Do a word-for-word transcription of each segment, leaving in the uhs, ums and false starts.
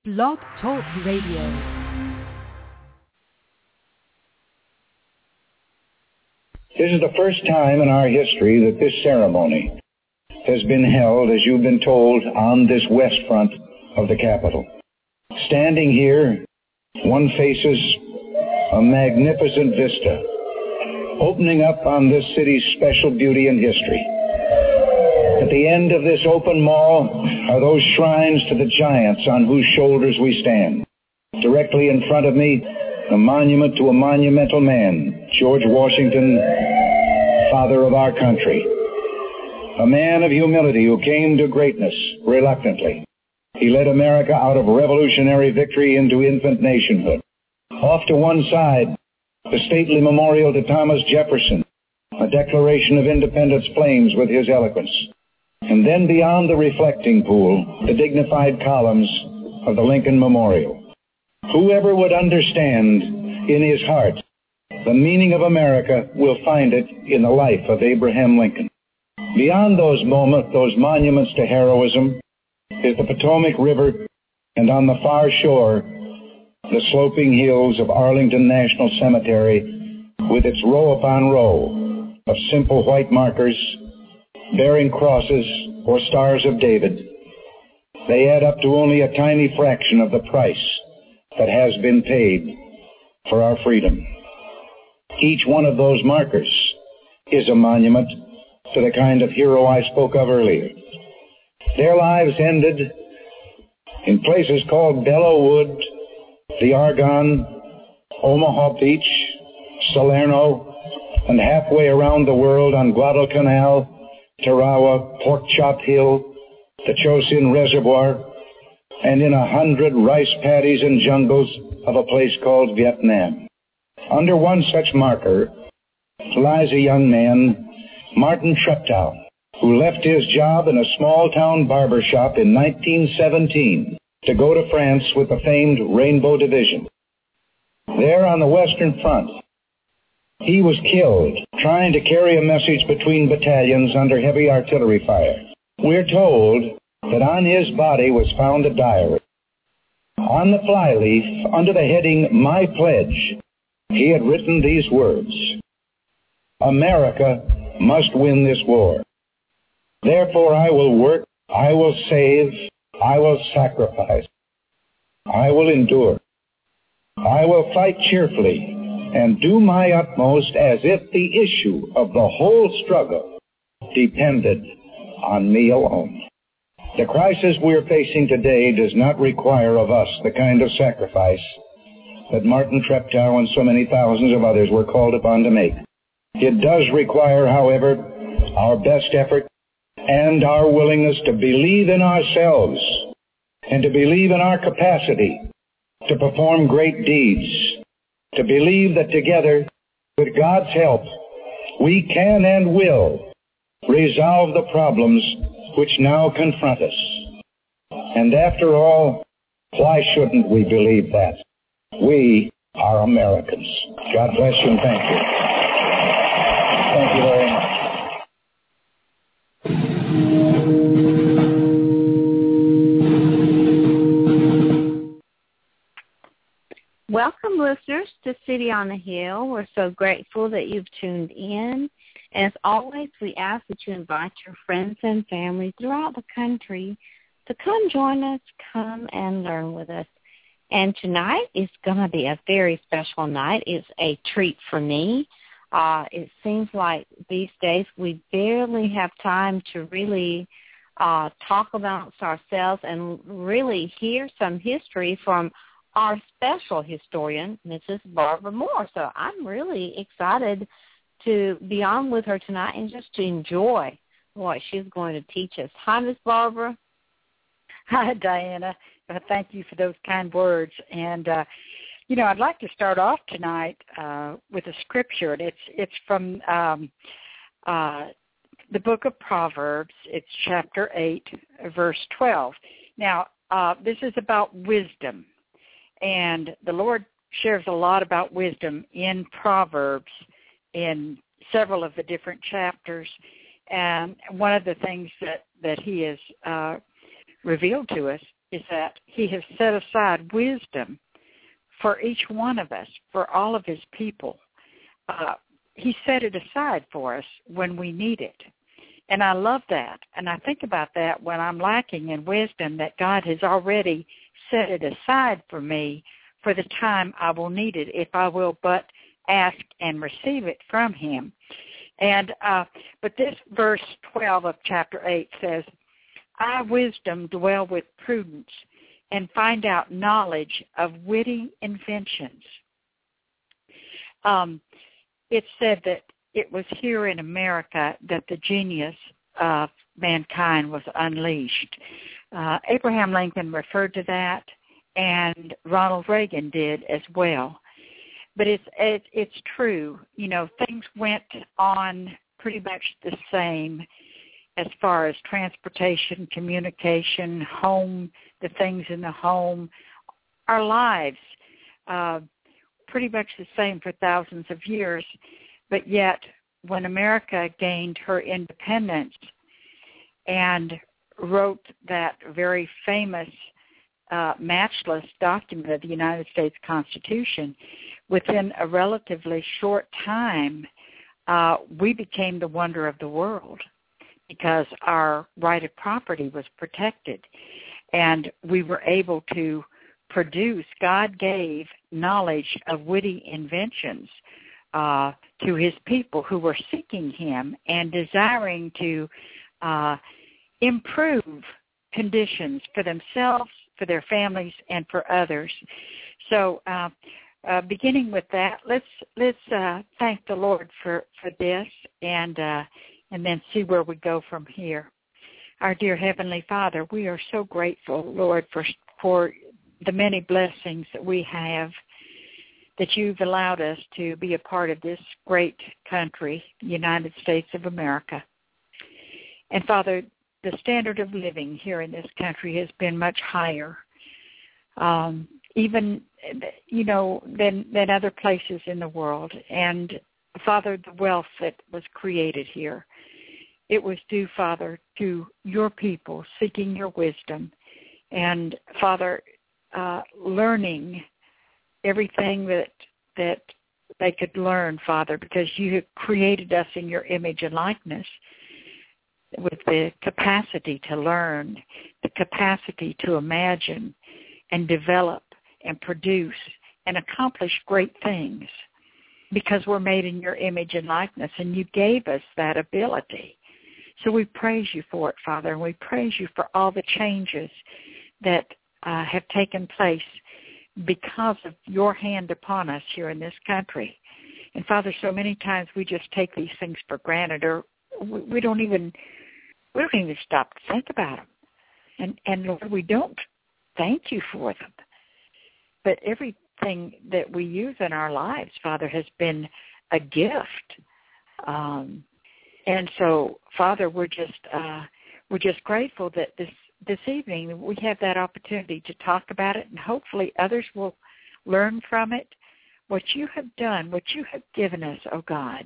Blog Talk Radio. This is the first time in our history that this ceremony has been held, as you've been told, on this west front of the Capitol. Standing here, one faces a magnificent vista, opening up on this city's special beauty and history. At the end of this open mall are those shrines to the giants on whose shoulders we stand. Directly in front of me, a monument to a monumental man, George Washington, father of our country. A man of humility who came to greatness reluctantly. He led America out of revolutionary victory into infant nationhood. Off to one side, the stately memorial to Thomas Jefferson, a Declaration of Independence flames with his eloquence. And then beyond the reflecting pool, the dignified columns of the Lincoln Memorial. Whoever would understand in his heart the meaning of America will find it in the life of Abraham Lincoln. Beyond those moments, those monuments to heroism, is the Potomac River, and on the far shore, the sloping hills of Arlington National Cemetery with its row upon row of simple white markers bearing crosses or stars of David. They add up to only a tiny fraction of the price that has been paid for our freedom. Each one of those markers is a monument to the kind of hero I spoke of earlier. Their lives ended in places called Belleau Wood, the Argonne, Omaha Beach, Salerno, and halfway around the world on Guadalcanal, Tarawa, Pork Chop Hill, the Chosin Reservoir, and in a hundred rice paddies and jungles of a place called Vietnam. Under one such marker lies a young man, Martin Treptow, who left his job in a small-town barber shop in nineteen seventeen to go to France with the famed Rainbow Division. There on the Western Front, he was killed trying to carry a message between battalions under heavy artillery fire. We're told that on his body was found a diary. On the flyleaf, under the heading, My Pledge, he had written these words: America must win this war. Therefore I will work, I will save, I will sacrifice, I will endure. I will fight cheerfully and do my utmost as if the issue of the whole struggle depended on me alone. The crisis we're facing today does not require of us the kind of sacrifice that Martin Treptow and so many thousands of others were called upon to make. It does require, however, our best effort and our willingness to believe in ourselves and to believe in our capacity to perform great deeds, to believe that together, with God's help, we can and will resolve the problems which now confront us. And after all, why shouldn't we believe that? We are Americans. God bless you and thank you. Thank you very much. Welcome, listeners, to City on the Hill. We're so grateful that you've tuned in. And as always, we ask that you invite your friends and family throughout the country to come join us, come and learn with us. And tonight is going to be a very special night. It's a treat for me. Uh, it seems like these days we barely have time to really uh, talk about ourselves and really hear some history from our special historian, Missus Barbara Moore. So I'm really excited to be on with her tonight and just to enjoy what she's going to teach us. Hi, Miss Barbara. Hi, Diana. Uh, thank you for those kind words. And, uh, you know, I'd like to start off tonight uh, with a scripture. It's, it's from um, uh, the book of Proverbs. It's chapter eight, verse twelve. Now, uh, this is about wisdom. And the Lord shares a lot about wisdom in Proverbs in several of the different chapters. And one of the things that, that he has uh, revealed to us is that he has set aside wisdom for each one of us, for all of his people. Uh, he set it aside for us when we need it. And I love that. And I think about that when I'm lacking in wisdom, that God has already set it aside for me for the time I will need it, if I will but ask and receive it from him. And uh, but this verse twelve of chapter eight says, I, wisdom, dwell with prudence and find out knowledge of witty inventions. Um, it said that it was here in America that the genius of mankind was unleashed. Uh, Abraham Lincoln referred to that, and Ronald Reagan did as well. But it's it, it's true. You know, things went on pretty much the same as far as transportation, communication, home, the things in the home, our lives, uh, pretty much the same for thousands of years. But yet, when America gained her independence and wrote that very famous uh, matchless document of the United States Constitution, within a relatively short time, uh, we became the wonder of the world because our right of property was protected. And we were able to produce, God gave knowledge of witty inventions uh, to his people who were seeking him and desiring to uh, improve conditions for themselves, for their families, and for others. So uh, uh, beginning with that, let's let's uh, thank the Lord for, for this and uh, and then see where we go from here. Our dear Heavenly Father, we are so grateful, Lord, for for the many blessings that we have, that you've allowed us to be a part of this great country, the United States of America. And Father, the standard of living here in this country has been much higher, um, even, you know, than, than other places in the world. And Father, the wealth that was created here, it was due, Father, to your people seeking your wisdom and, Father, uh, learning everything that that they could learn, Father, because you have created us in your image and likeness with the capacity to learn, the capacity to imagine and develop and produce and accomplish great things because we're made in your image and likeness, and you gave us that ability. So we praise you for it, Father, and we praise you for all the changes that uh, have taken place because of your hand upon us here in this country. And Father, so many times we just take these things for granted, or we, we don't even we don't even stop to think about them. And and Lord, we don't thank you for them. But everything that we use in our lives, Father, has been a gift. Um, and so, Father, we're just uh, we're just grateful that this. This evening, we have that opportunity to talk about it, and hopefully others will learn from it what you have done, what you have given us, oh God.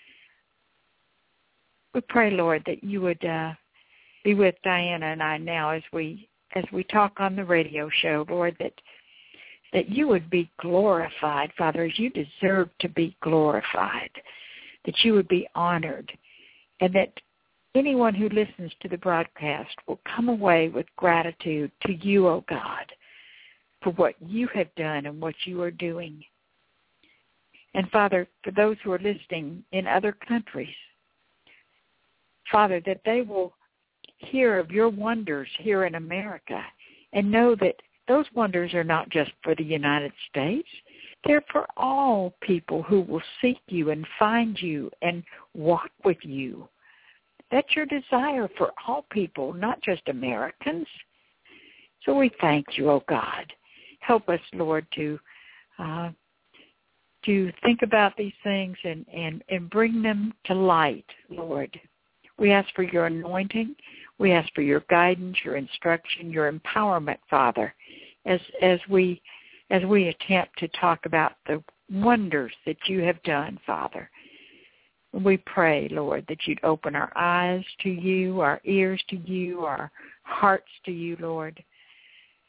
We pray, Lord, that you would uh, be with Diana and I now as we as we talk on the radio show, Lord, that that you would be glorified, Father, as you deserve to be glorified, that you would be honored, and that anyone who listens to the broadcast will come away with gratitude to you, O God, for what you have done and what you are doing. And, Father, for those who are listening in other countries, Father, that they will hear of your wonders here in America and know that those wonders are not just for the United States. They're for all people who will seek you and find you and walk with you. That's your desire for all people, not just Americans. So we thank you, oh God. Help us, Lord, to uh, to think about these things and, and, and bring them to light, Lord. We ask for your anointing. We ask for your guidance, your instruction, your empowerment, Father, as as we as we attempt to talk about the wonders that you have done, Father. We pray, Lord, that you'd open our eyes to you, our ears to you, our hearts to you, Lord.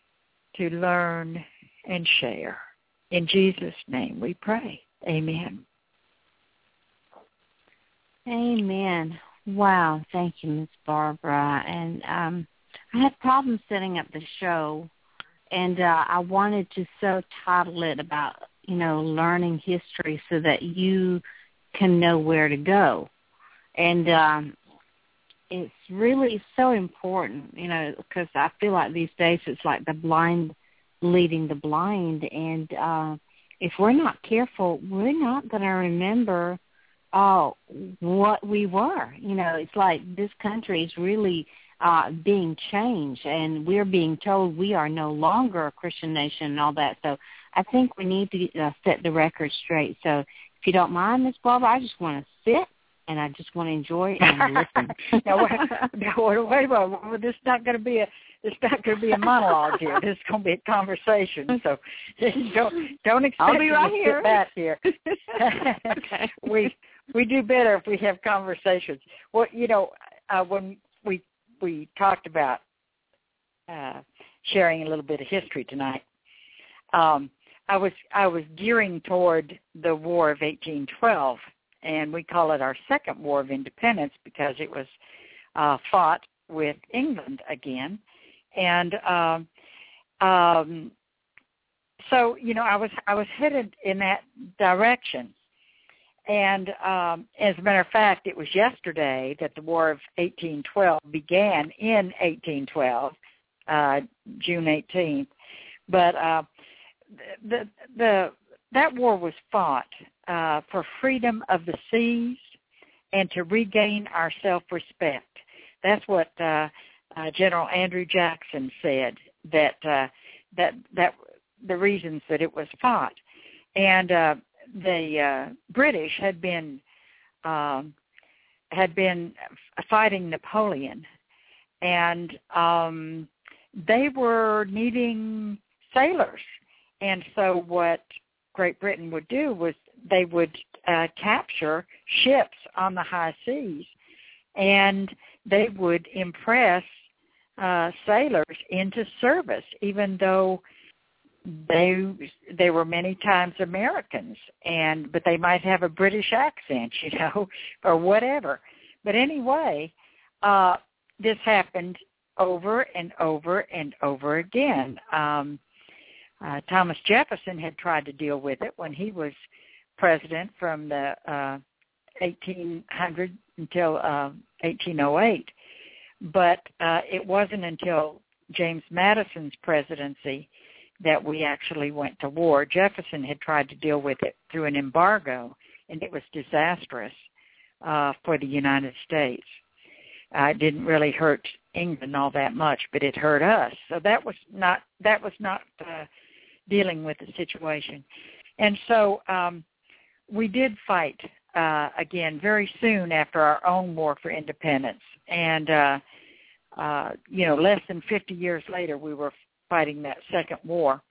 to learn and share. In Jesus' name we pray. Amen. Amen. Wow. Thank you, Miz Barbara. And um, I had problems setting up the show, and uh, I wanted to so title it about, you know, learning history so that you can know where to go. And um, it's really so important, you know, because I feel like these days it's like the blind leading the blind. And uh, if we're not careful, we're not going to remember uh, what we were. You know, it's like this country is really uh, being changed, and we're being told we are no longer a Christian nation and all that. So I think we need to uh, set the record straight. So if you don't mind, Miz Barbara, I just want to sit, and I just want to enjoy and listen. now, wait, now, wait a minute. This is not going to be a this is not going to be a monologue here. This is going to be a conversation. So don't don't expect I'll be right me to here. sit back here. Okay. we we do better if we have conversations. Well, you know, uh, when we we talked about uh, sharing a little bit of history tonight, um, I was I was gearing toward the War of eighteen twelve. And we call it our second War of Independence because it was uh, fought with England again. And um, um, so, you know, I was I was headed in that direction. And um, as a matter of fact, it was yesterday that the War of eighteen twelve began in eighteen twelve, uh, June eighteenth. But uh, the the that war was fought uh, for freedom of the seas and to regain our self-respect. That's what uh, uh, General Andrew Jackson said, that uh, that that the reasons that it was fought. And uh, the uh, British had been um, had been fighting Napoleon, and um, they were needing sailors. And so what Great Britain would do was they would uh, capture ships on the high seas, and they would impress uh, sailors into service, even though they they were many times Americans, and but they might have a British accent, you know, or whatever. But anyway, uh, this happened over and over and over again. Um, Uh, Thomas Jefferson had tried to deal with it when he was president from the uh, eighteen hundred until uh, eighteen oh eight. But uh, it wasn't until James Madison's presidency that we actually went to war. Jefferson had tried to deal with it through an embargo, and it was disastrous uh, for the United States. Uh, it didn't really hurt England all that much, but it hurt us. So that was not that was not uh, dealing with the situation. And so um, we did fight uh, again very soon after our own war for independence. And, uh, uh, you know, less than fifty years later, we were fighting that second war.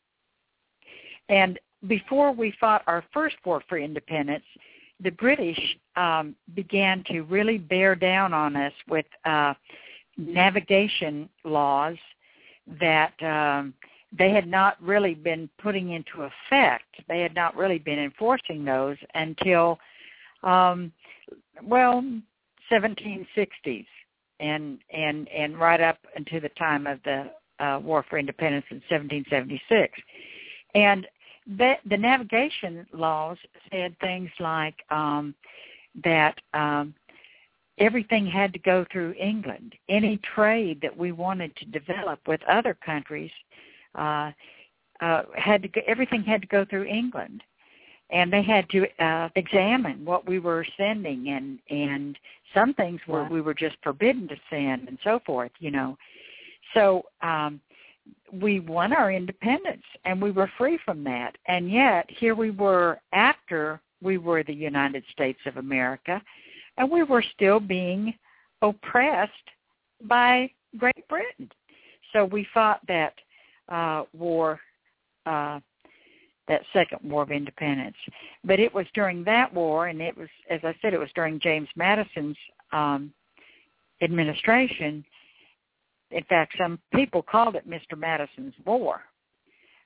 And before we fought our first war for independence, the British um, began to really bear down on us with uh, navigation laws that um, they had not really been putting into effect. They had not really been enforcing those until, um, well, seventeen sixties and and and right up until the time of the uh, War for Independence in seventeen seventy-six. And the, the navigation laws said things like um, that um, everything had to go through England. Any trade that we wanted to develop with other countries uh, uh, had to go, everything had to go through England, and they had to uh, examine what we were sending, and and some things were we were just forbidden to send, and so forth. You know, so um, we won our independence, and we were free from that, and yet here we were after we were the United States of America, and we were still being oppressed by Great Britain. So we fought that uh, war, uh, that second War of Independence. But it was during that war, and it was, as I said, it was during James Madison's um, administration. In fact, some people called it Mister Madison's War.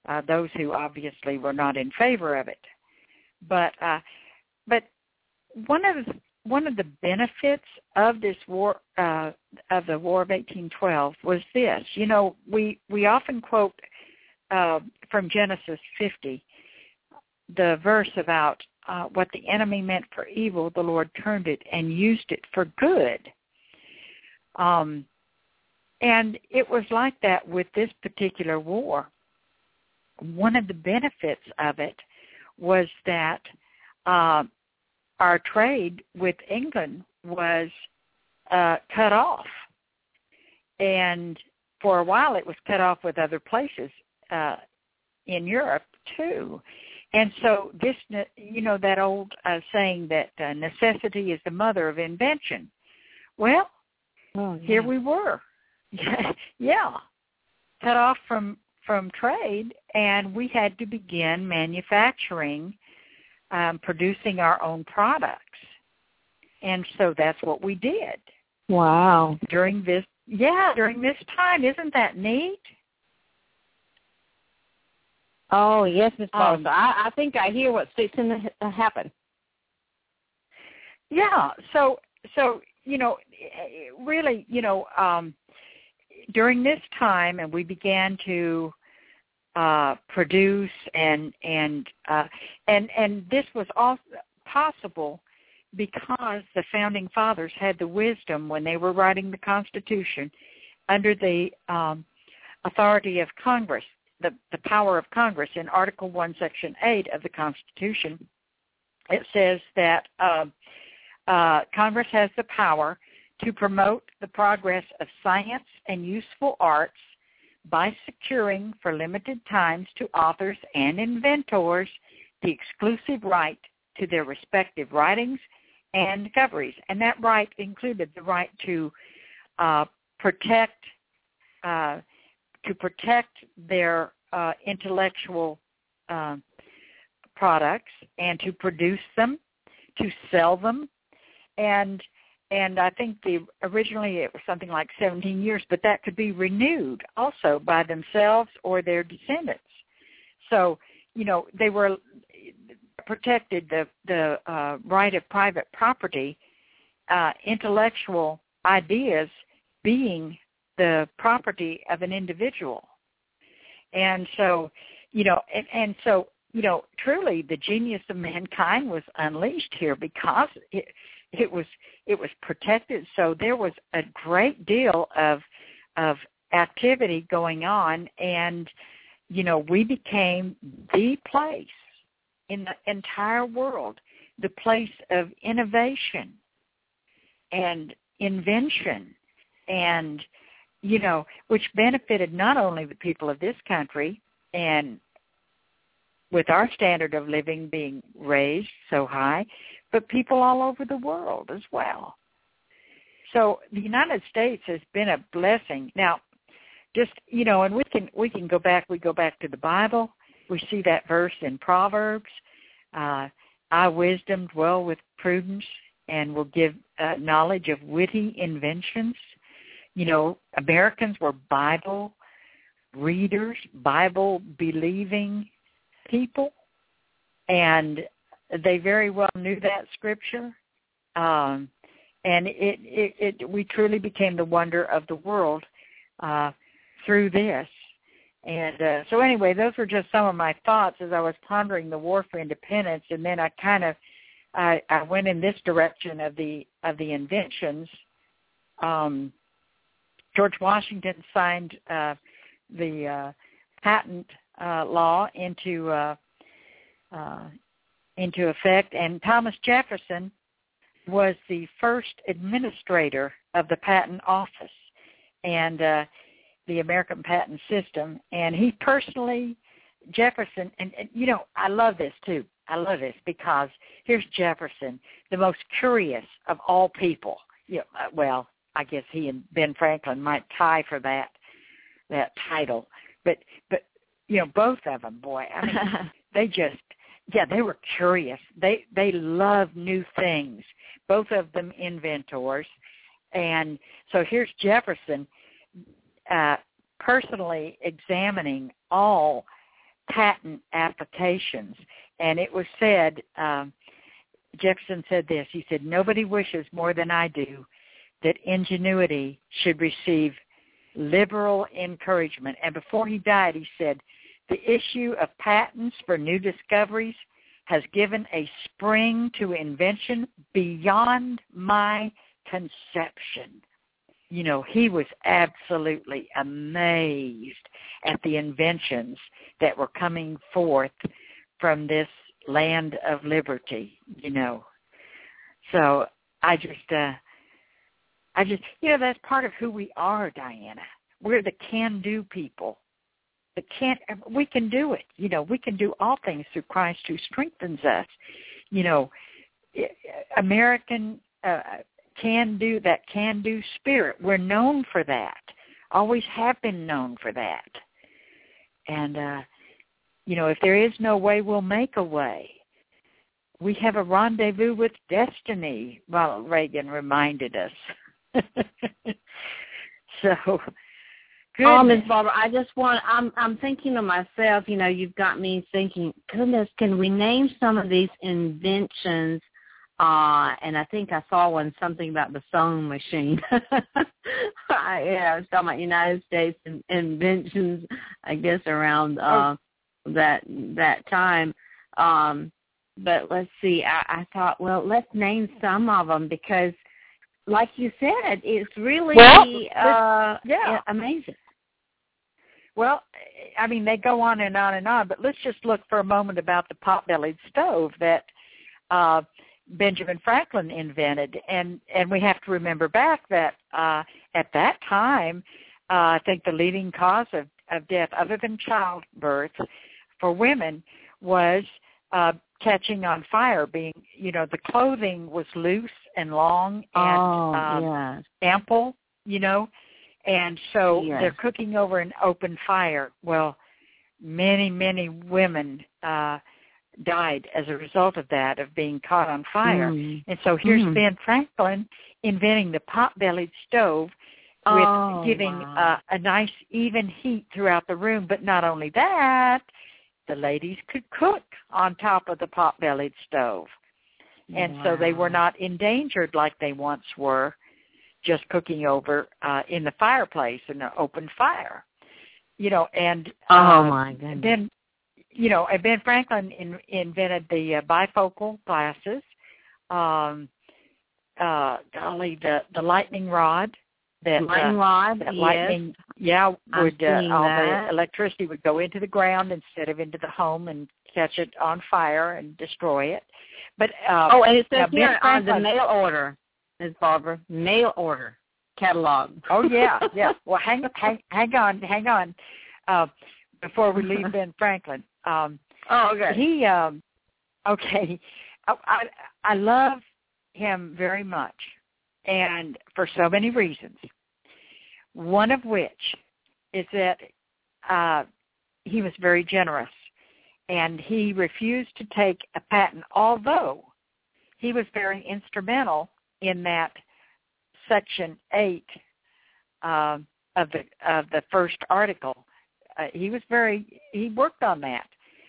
uh, those who obviously were not in favor of it. But uh, but one of the, one of the benefits of this war uh, of the War of eighteen twelve was this. You know, we we often quote uh, from Genesis fifty the verse about uh, what the enemy meant for evil, the Lord turned it and used it for good. Um, and it was like that with this particular war. One of the benefits of it was that uh, our trade with England was uh, cut off. And for a while it was cut off with other places uh, in Europe too. And so this, you know, that old uh, saying that uh, necessity is the mother of invention. Well, oh, yeah. Here we were. yeah. Cut off from, from trade, and we had to begin manufacturing, um, producing our own products. And so that's what we did. Wow. During this, yeah, during this time. Isn't that neat? Oh, yes, Miz Um, I, I think I hear what's fixing to happen. Yeah, so, so you know, really, you know, um, during this time, and we began to uh, produce, and and uh, and and this was all possible because the Founding Fathers had the wisdom when they were writing the Constitution under the um, authority of Congress. The, the power of Congress. In Article one, Section eight of the Constitution, it says that uh, uh, Congress has the power to promote the progress of science and useful arts by securing for limited times to authors and inventors the exclusive right to their respective writings and discoveries. And that right included the right to uh, protect uh, to protect their uh, intellectual uh, products and to produce them, to sell them, and and I think the originally it was something like seventeen years, but that could be renewed also by themselves or their descendants. So you know they were protected the the uh, right of private property, uh, intellectual ideas being the property of an individual. And so, you know, and, and so, you know, truly the genius of mankind was unleashed here because it, it was it was protected. So there was a great deal of of activity going on, and, you know, we became the place in the entire world, the place of innovation and invention, and you know, which benefited not only the people of this country, and with our standard of living being raised so high, but people all over the world as well. So the United States has been a blessing. Now, just, you know, and we can we can go back, we go back to the Bible. We see that verse in Proverbs, uh, I wisdom dwell with prudence and will give uh, knowledge of witty inventions. You know, Americans were Bible readers, Bible-believing people, and they very well knew that scripture. Um, and it, it, it, we truly became the wonder of the world uh, through this. And uh, so anyway, those were just some of my thoughts as I was pondering the War for Independence, and then I kind of I, I went in this direction of the of the inventions. Um, George Washington signed uh, the uh, patent uh, law into uh, uh, into effect, and Thomas Jefferson was the first administrator of the patent office and uh, the American patent system. And he personally, Jefferson, and, and you know, I love this too. I love this because here's Jefferson, the most curious of all people. You know, uh, well, I guess he and Ben Franklin might tie for that that title, but but you know, both of them, boy, I mean, they just yeah, they were curious. They they loved new things. Both of them inventors, and so here's Jefferson uh, personally examining all patent applications. And it was said, um, Jefferson said this, he said, nobody wishes more than I do that ingenuity should receive liberal encouragement. And before he died, he said, the issue of patents for new discoveries has given a spring to invention beyond my conception. You know, he was absolutely amazed at the inventions that were coming forth from this land of liberty, you know. So I just, uh, I just, you know, that's part of who we are, Diana. We're the can-do people. The can't, we can do it. You know, we can do all things through Christ who strengthens us. You know, American uh, can-do, that can-do spirit. We're known for that. Always have been known for that. And, uh, you know, if there is no way, we'll make a way. We have a rendezvous with destiny, Ronald Reagan reminded us. So, good. Oh, Miz Barbara, I just want, I'm I'm thinking to myself, you know, you've got me thinking, goodness, can we name some of these inventions? Uh, and I think I saw one, something about the sewing machine. I, yeah, I was talking about United States in, inventions, I guess, around uh, oh. that that time. Um, but let's see, I, I thought, well, let's name some of them because, like you said, it's really well, uh, yeah. amazing. Well, I mean, they go on and on and on, but let's just look for a moment about the pot-bellied stove that uh, Benjamin Franklin invented. And, and we have to remember back that uh, at that time, uh, I think the leading cause of, of death, other than childbirth, for women was uh, catching on fire, being, you know, the clothing was loose and long and oh, um, yes. ample, you know, and so yes. they're cooking over an open fire. Well, many, many women uh, died as a result of that, of being caught on fire. Mm. And so here's mm. Ben Franklin inventing the pot-bellied stove with oh, giving wow. uh, a nice even heat throughout the room. But not only that, the ladies could cook on top of the pot-bellied stove. And wow. so they were not endangered like they once were, just cooking over uh, in the fireplace in an open fire. You know, and oh uh, my goodness. then, you know, and Ben Franklin in, invented the uh, bifocal glasses, um, uh, golly, the, the lightning rod. That, lightning uh, rod, that yes. lightning, yeah, would uh, all that. the electricity would go into the ground instead of into the home and catch it on fire and destroy it. But uh, oh, and it says here on Franklin, the mail order, Miz Barbara, mail order catalog. Oh yeah, yeah. Well, hang, hang, hang on, hang on. Uh, before we leave Ben Franklin, um, oh okay. He, um, okay, I, I I love him very much, and for so many reasons. One of which is that uh, he was very generous, and he refused to take a patent, although he was very instrumental in that Section eight uh, of the of the first article. Uh, he was very he worked on that,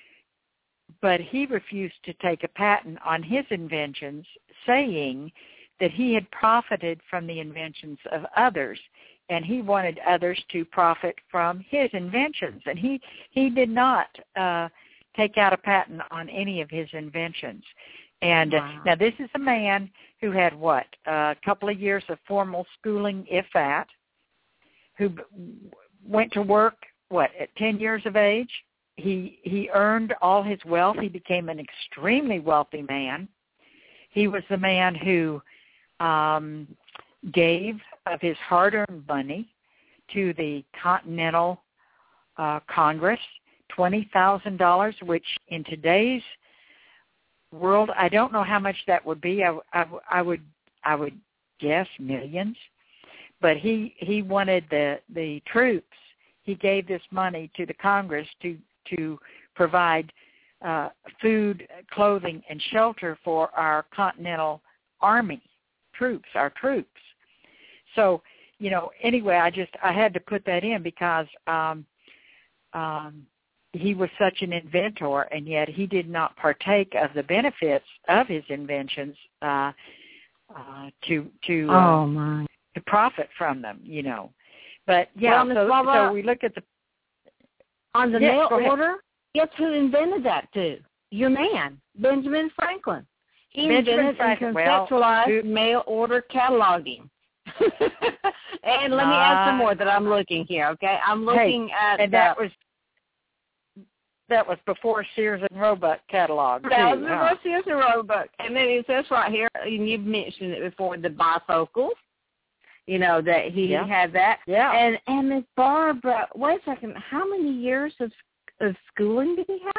but he refused to take a patent on his inventions, saying that he had profited from the inventions of others, and he wanted others to profit from his inventions. And he, he did not uh, take out a patent on any of his inventions. And wow. uh, now this is a man who had, what, uh, a couple of years of formal schooling, if that, who b- went to work, what, at ten years of age? He he earned all his wealth. He became an extremely wealthy man. He was the man who um, gave of his hard-earned money to the Continental uh, Congress, twenty thousand dollars, which in today's world, I don't know how much that would be. I, I, I would I would guess millions. But he, he wanted the, the troops. He gave this money to the Congress to to provide uh, food, clothing, and shelter for our Continental Army troops, our troops. So, you know, anyway, I just, I had to put that in because um, um, he was such an inventor, and yet he did not partake of the benefits of his inventions uh, uh, to to uh, oh my to profit from them, you know. But yeah, well, so, Barbara, so we look at the on the yes, mail order. Guess who invented that too? Your man, Benjamin Franklin. He Benjamin invented Franklin. and Well, conceptualized who, mail order cataloging. And let me add some more that I'm looking here. Okay, I'm looking hey, at and the, that was that was before Sears and Roebuck catalog too. That was huh? before Sears and Roebuck, and then it says right here, and you've mentioned it before, the bifocals. You know that he yeah. had that. Yeah. And and Miss Barbara, wait a second. How many years of of schooling did he have?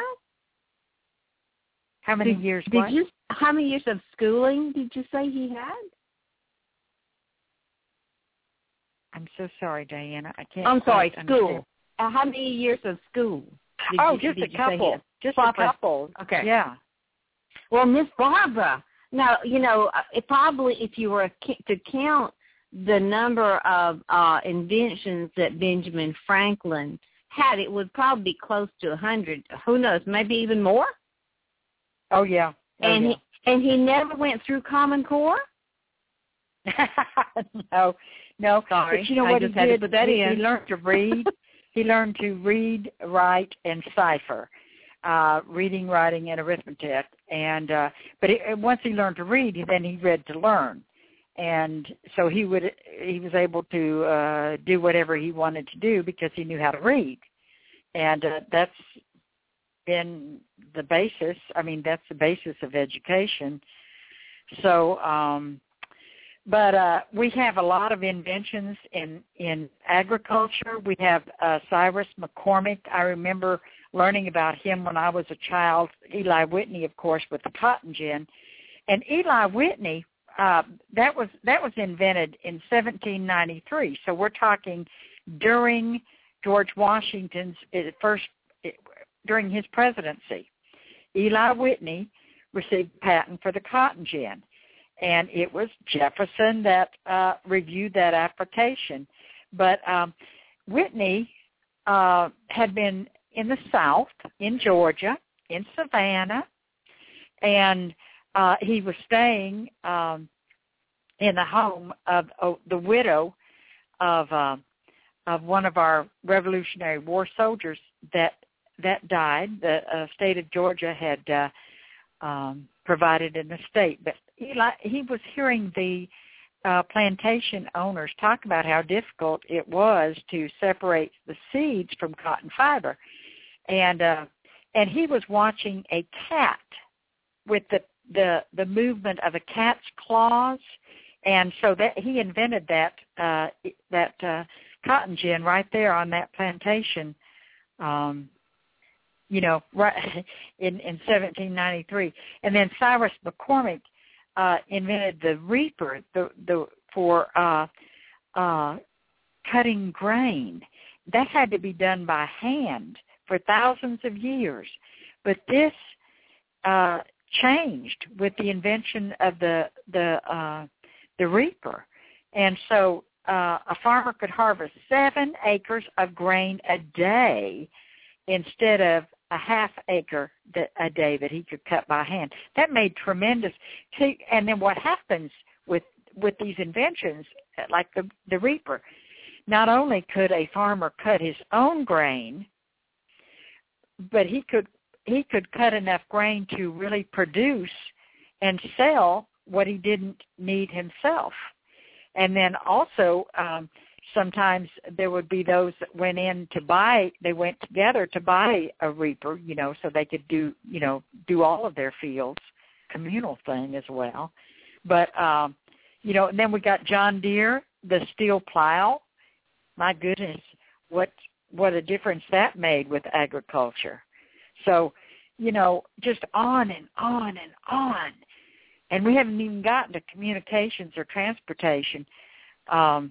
How many did, years? Did what? you? How many years of schooling did you say he had? I'm so sorry, Diana. I can't. I'm sorry, quite school. Uh, how many years of school? Did oh, you, just did a you couple. Just Proper. a couple. Okay. Yeah. Well, Miss Barbara, now, you know, it probably if you were to count the number of uh, inventions that Benjamin Franklin had, it would probably be close to a hundred. Who knows? Maybe even more. Oh yeah. Oh, and yeah. he and he never went through Common Core. no, no. Sorry, but you know I what just he had did? to put that he, in. he learned to read. He learned to read, write, and cipher. Uh, reading, writing, and arithmetic. And uh, but it, once he learned to read, then he read to learn. And so he would he was able to uh, do whatever he wanted to do because he knew how to read. And uh, that's been the basis. I mean, that's the basis of education. So, um, but uh, we have a lot of inventions in, in agriculture. We have uh, Cyrus McCormick. I remember learning about him when I was a child. Eli Whitney, of course, with the cotton gin. And Eli Whitney, uh, that was that was invented in seventeen ninety-three. So we're talking during George Washington's first, during his presidency. Eli Whitney received a patent for the cotton gin, and it was Jefferson that uh, reviewed that application. But um, Whitney uh, had been in the South, in Georgia, in Savannah, and uh, he was staying um, in the home of oh, the widow of uh, of one of our Revolutionary War soldiers that that died. The uh, state of Georgia had uh, um, provided an estate, but Eli, he was hearing the uh, plantation owners talk about how difficult it was to separate the seeds from cotton fiber, and uh, and he was watching a cat with the the the movement of a cat's claws, and so that he invented that uh, that uh, cotton gin right there on that plantation. Um, you know, right in, in seventeen ninety-three. And then Cyrus McCormick uh, invented the reaper the, the, for uh, uh, cutting grain. That had to be done by hand for thousands of years. But this uh, changed with the invention of the the uh, the reaper. And so uh, a farmer could harvest seven acres of grain a day instead of a half acre a day that he could cut by hand. That made tremendous. And then what happens with with these inventions, like the the reaper, not only could a farmer cut his own grain, but he could he could cut enough grain to really produce and sell what he didn't need himself. And then also, um, sometimes there would be those that went in to buy, they went together to buy a reaper, you know, so they could do, you know, do all of their fields, communal thing as well. But, um, you know, and then we got John Deere, the steel plow. My goodness, what what a difference that made with agriculture. So, you know, just on and on and on. And we haven't even gotten to communications or transportation. Um,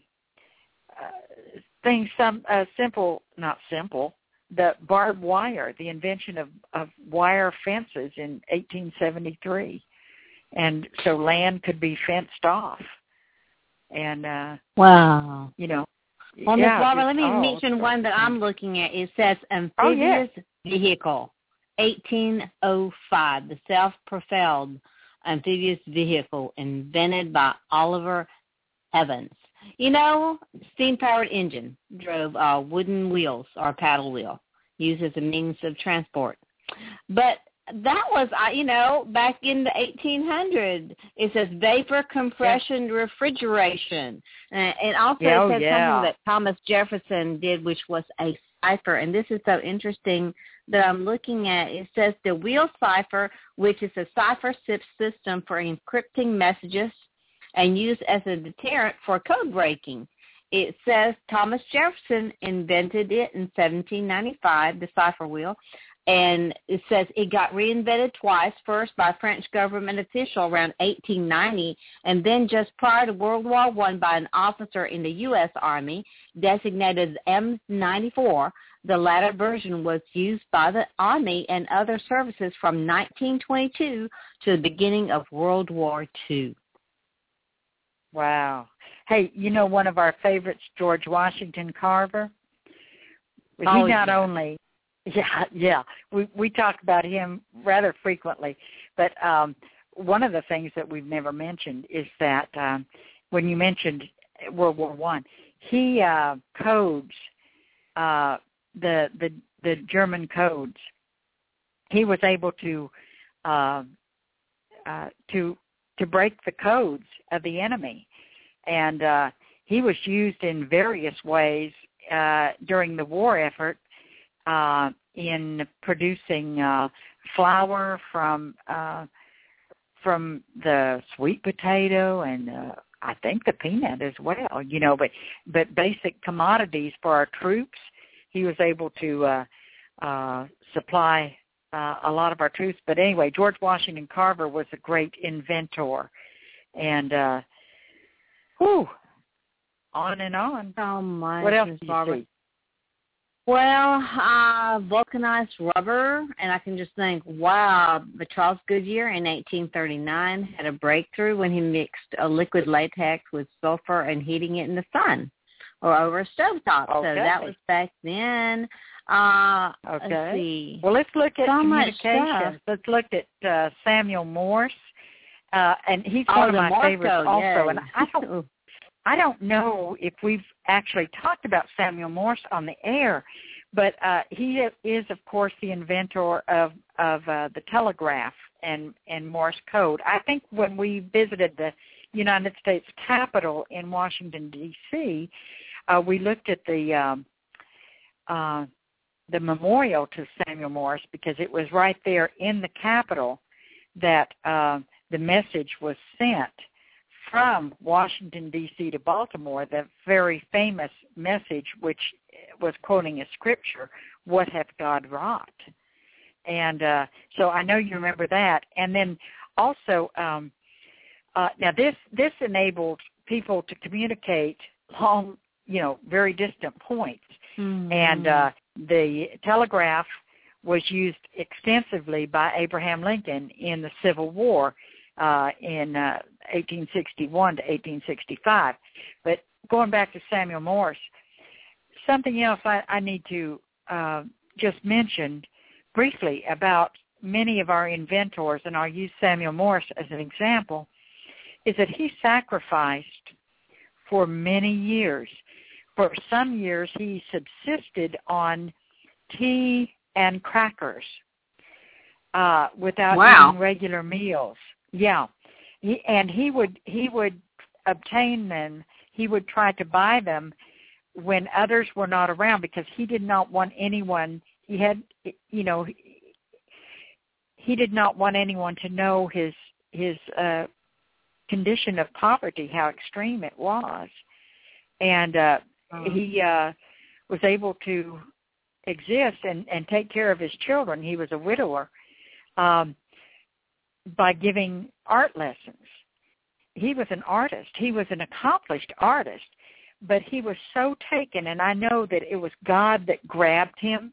uh, things some uh, simple, not simple, the barbed wire, the invention of, of wire fences in eighteen seventy-three. And so land could be fenced off. And, uh, wow. you know, Well, Miz yeah, Barbara, just, let me oh, mention one that I'm looking at. It says amphibious oh, yes. vehicle, eighteen oh five, the self-propelled amphibious vehicle invented by Oliver Evans. You know, steam-powered engine drove uh, wooden wheels or paddle wheel used as a means of transport. But that was, uh, you know, back in the eighteen hundreds. It says vapor compression yeah. refrigeration. Uh, and also yeah, it says oh, yeah. something that Thomas Jefferson did, which was a cipher. And this is so interesting that I'm looking at. It says the wheel cipher, which is a cipher system for encrypting messages and used as a deterrent for code breaking. It says Thomas Jefferson invented it in seventeen ninety-five, the cipher wheel, and it says it got reinvented twice, first by a French government official around eighteen ninety, and then just prior to World War One by an officer in the U S Army designated M ninety-four. The latter version was used by the Army and other services from nineteen twenty-two to the beginning of World War Two. Wow. Hey, you know one of our favorites, George Washington Carver? He oh, not yeah. only, yeah, yeah, we we talk about him rather frequently, but um, one of the things that we've never mentioned is that um, when you mentioned World War One, he uh, codes uh, the the the German codes. He was able to uh, uh, to to break the codes of the enemy. And uh, he was used in various ways uh, during the war effort uh, in producing uh, flour from uh, from the sweet potato and uh, I think the peanut as well. You know, but but basic commodities for our troops. He was able to uh, uh, supply uh, a lot of our troops. But anyway, George Washington Carver was a great inventor, and uh, whew, on and on. Oh, my. What else do you see? Well, uh, vulcanized rubber, and I can just think, wow, but Charles Goodyear in eighteen thirty-nine had a breakthrough when he mixed a liquid latex with sulfur and heating it in the sun or over a stovetop. Okay. So that was back then. Uh, okay. Let's see. Well, let's look at so communications. Let's look at uh, Samuel Morse. Uh, and he's oh, one of my Morse favorites code, also. yes. And I don't, I don't know if we've actually talked about Samuel Morse on the air, but uh, he is, of course, the inventor of of uh, the telegraph and, and Morse code. I think when we visited the United States Capitol in Washington, D C, uh, we looked at the um, uh, the memorial to Samuel Morse because it was right there in the Capitol that uh, the message was sent from Washington, D C to Baltimore, the very famous message which was quoting a scripture, "What hath God wrought?" And uh, so I know you remember that. And then also, um, uh, now this, this enabled people to communicate long, you know, very distant points. Mm-hmm. And uh, the telegraph was used extensively by Abraham Lincoln in the Civil War uh, in uh, eighteen sixty-one to eighteen sixty-five. But going back to Samuel Morse, something else I, I need to uh, just mention briefly about many of our inventors, and I'll use Samuel Morse as an example, is that he sacrificed for many years. For some years, he subsisted on tea and crackers uh, without wow. eating regular meals. Yeah, he, and he would he would obtain them. He would try to buy them when others were not around because he did not want anyone. He had, you know, he, he did not want anyone to know his his uh, condition of poverty, how extreme it was, and uh, uh-huh. he uh, was able to exist and, and take care of his children. He was a widower um, by giving art lessons. He was an artist. He was an accomplished artist, but he was so taken, and I know that it was God that grabbed him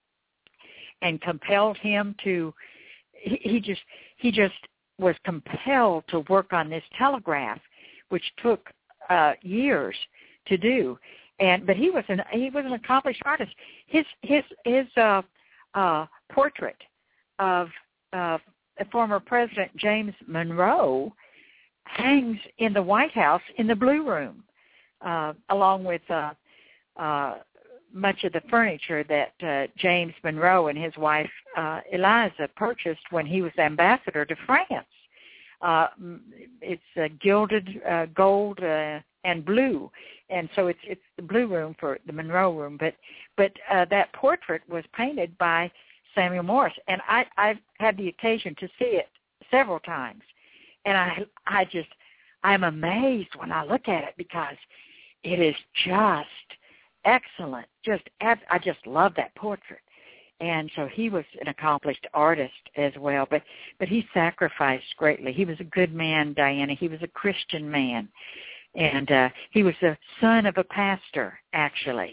and compelled him to. He, he just he just was compelled to work on this telegraph, which took uh, years to do. and but he was an he was an accomplished artist. His his his uh, uh, portrait of uh, former President James Monroe hangs in the White House in the Blue Room, uh, along with uh, uh, much of the furniture that uh, James Monroe and his wife uh, Eliza purchased when he was ambassador to France. Uh, it's uh, gilded uh, gold uh, and blue, and so it's it's the Blue Room for the Monroe Room. But but uh, that portrait was painted by Samuel Morse, and I I've had the occasion to see it several times, and I I just I'm amazed when I look at it because it is just excellent. Just I just love that portrait. And so he was an accomplished artist as well, but but he sacrificed greatly. He was a good man, Diana. He was a Christian man, and uh, he was the son of a pastor, actually,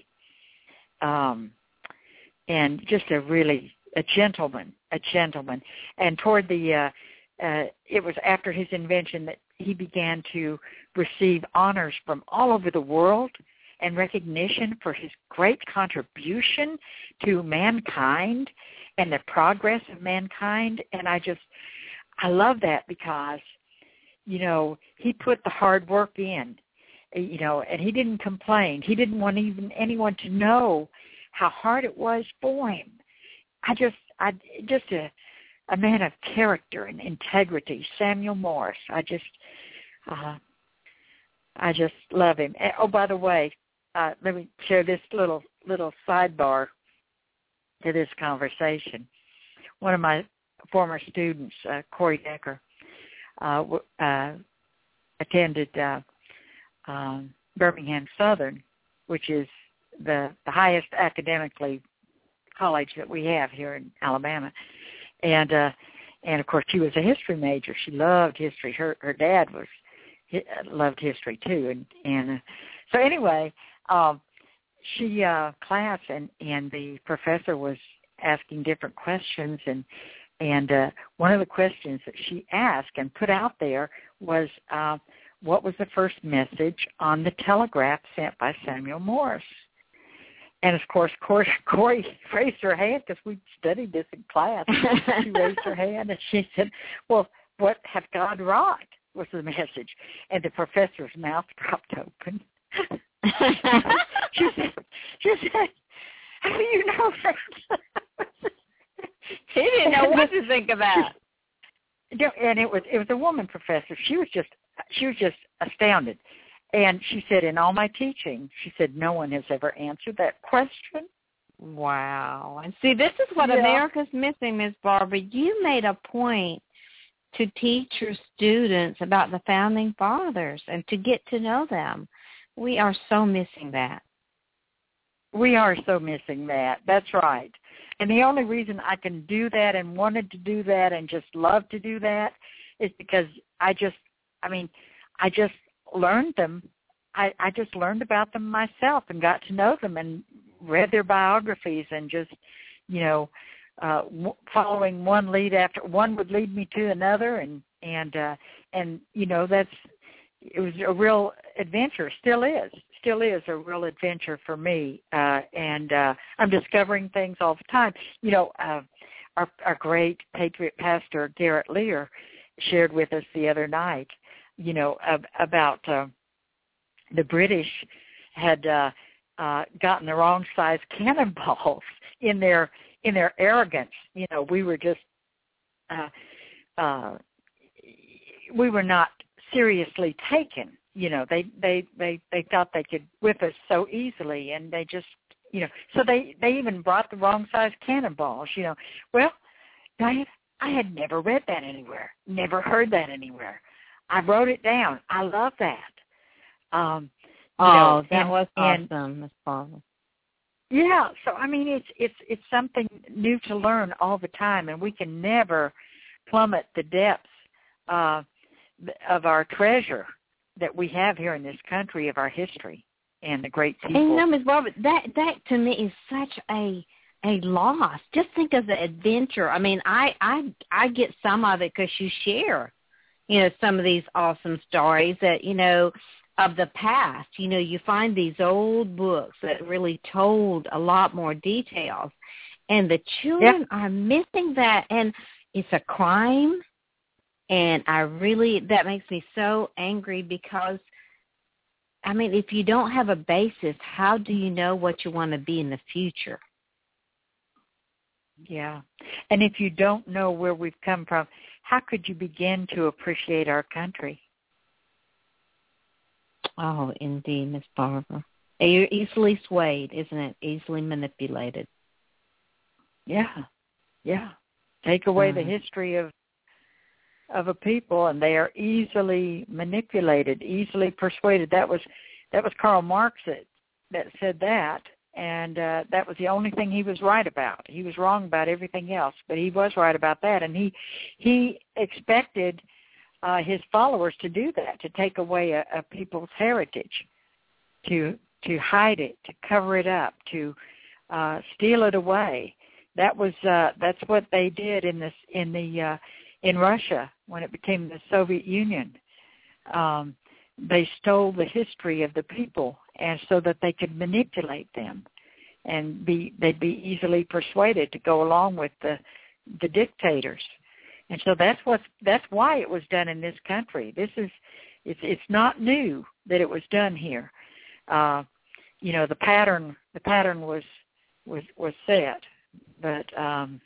um, and just a really a gentleman, a gentleman. And toward the uh, uh, it was after his invention that he began to receive honors from all over the world and recognition for his great contribution to mankind and the progress of mankind. And I just, I love that because, you know, he put the hard work in, you know, and he didn't complain. He didn't want even anyone to know how hard it was for him. I just, I just a, a man of character and integrity, Samuel Morse. I just, uh, I just love him. And, oh, by the way, Uh, let me share this little little sidebar to this conversation. One of my former students, uh, Corey Decker, uh, uh, attended uh, um, Birmingham Southern, which is the, the highest academically college that we have here in Alabama, and uh, and of course she was a history major. She loved history. Her her dad was loved history too, and and uh, so anyway. Um, she uh, class and, and the professor was asking different questions, and and uh, one of the questions that she asked and put out there was, uh, what was the first message on the telegraph sent by Samuel Morse? And of course, Corey, Corey raised her hand because we studied this in class. She raised her hand and she said, "Well, what have God wrought?" was the message, and the professor's mouth dropped open. she said, she said, "How do you know that?" He didn't know what to think about. And it was it was a woman professor. She was just she was just astounded. And she said, "In all my teaching," she said, "no one has ever answered that question." Wow. And see, this is what yeah. America's missing, Miz Barbara. You made a point to teach your students about the Founding Fathers and to get to know them. We are so missing that. We are so missing that. That's right. And the only reason I can do that and wanted to do that and just love to do that is because I just, I mean, I just learned them. I, I just learned about them myself and got to know them and read their biographies and just, you know, uh, w- following one lead after one would lead me to another. And, and, uh, and, you know, that's, it was a real adventure, still is, still is a real adventure for me. Uh, and uh, I'm discovering things all the time. You know, uh, our, our great Patriot pastor, Garrett Lear, shared with us the other night, you know, ab- about uh, the British had uh, uh, gotten the wrong size cannonballs in their in their arrogance. You know, we were just, uh, uh, we were not seriously taken. You know, they, they, they, they thought they could whip us so easily, and they just, you know, so they, they even brought the wrong size cannonballs, you know. Well, Diane, I had never read that anywhere, never heard that anywhere. I wrote it down. I love that. Um, you oh, know, that and, was and, awesome, Miz Barbara. Yeah, so I mean, it's it's it's something new to learn all the time, and we can never plummet the depths uh, of our treasure that we have here in this country, of our history and the great people. And you know, Miz Barbara, that that to me is such a a loss. Just think of the adventure. I mean, I I I get some of it because you share, you know, some of these awesome stories that, you know, of the past. You know, you find these old books that really told a lot more details, and the children yeah. are missing that, and it's a crime, and I really, that makes me so angry because, I mean, if you don't have a basis, how do you know what you want to be in the future? Yeah. And if you don't know where we've come from, how could you begin to appreciate our country? Oh, indeed, Miss Barbara. You're easily swayed, isn't it? Easily manipulated. Yeah. Yeah. Take away Mm-hmm. the history of of a people, and they are easily manipulated, easily persuaded. That was that was Karl Marx that, that said that, and uh, that was the only thing he was right about. He was wrong about everything else, but he was right about that, and he he expected uh, his followers to do that, to take away a, a people's heritage, to to hide it, to cover it up, to uh, steal it away. That was uh, that's what they did in this in the uh, in Russia when it became the Soviet Union. Um, they stole the history of the people, and so that they could manipulate them, and be they'd be easily persuaded to go along with the the dictators. And so that's what that's why it was done in this country. This is it's it's not new that it was done here. Uh, you know, the pattern the pattern was was was set, but um,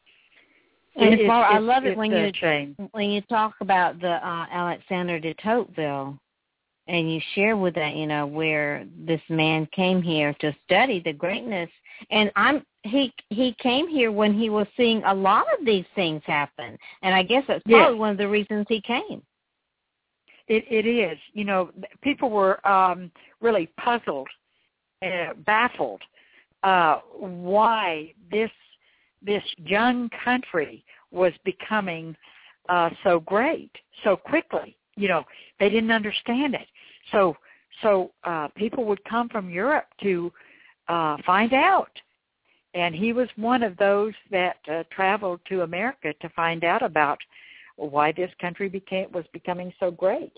and it, Barbara, it, I love it, it when you change. when you talk about the uh, Alexander de Tocqueville, and you share with that, you know, where this man came here to study the greatness, and I'm he he came here when he was seeing a lot of these things happen, and I guess that's probably Yes. one of the reasons he came. It, it is. You know, people were um, really puzzled, uh, baffled, uh, why this this young country was becoming uh, so great so quickly. You know, they didn't understand it. So so uh, people would come from Europe to uh, find out. And he was one of those that uh, traveled to America to find out about why this country became was becoming so great.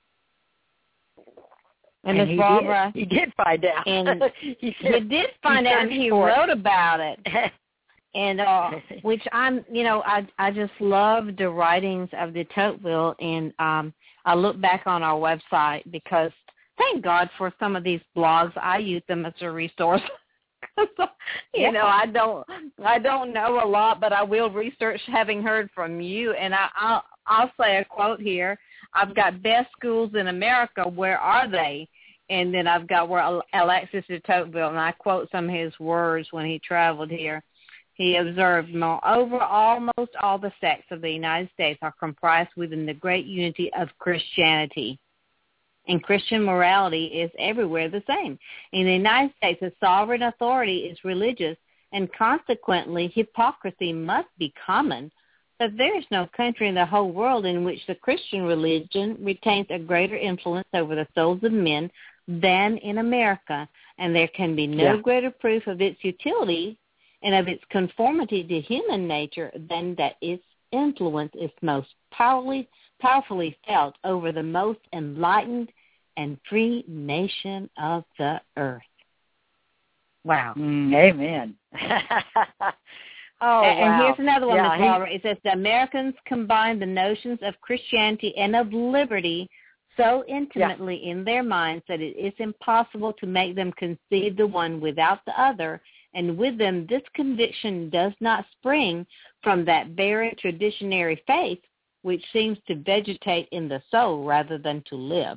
And, and Miss Barbara, did. he did find out. And he, he did find he out, and he for wrote it. about it. And uh, which I'm, you know, I I just love the writings of de Tocqueville, and um, I look back on our website because thank God for some of these blogs. I use them as a resource. you yeah. know, I don't I don't know a lot, but I will research, having heard from you. And I, I'll I'll say a quote here. I've got best schools in America. Where are they? And then I've got where Alexis de Tocqueville, and I quote some of his words when he traveled here. He observed, moreover, almost all the sects of the United States are comprised within the great unity of Christianity. And Christian morality is everywhere the same. In the United States, the sovereign authority is religious, and consequently, hypocrisy must be common. But there is no country in the whole world in which the Christian religion retains a greater influence over the souls of men than in America, and there can be no yeah. greater proof of its utility and of its conformity to human nature than that its influence is most powerfully powerfully felt over the most enlightened and free nation of the earth. Wow. Mm, amen. oh, and, wow. and here's another one, yeah, Miz Barbara. It says, the Americans combine the notions of Christianity and of liberty so intimately yeah. in their minds that it is impossible to make them conceive the one without the other. And with them, this conviction does not spring from that barren traditionary faith, which seems to vegetate in the soul rather than to live.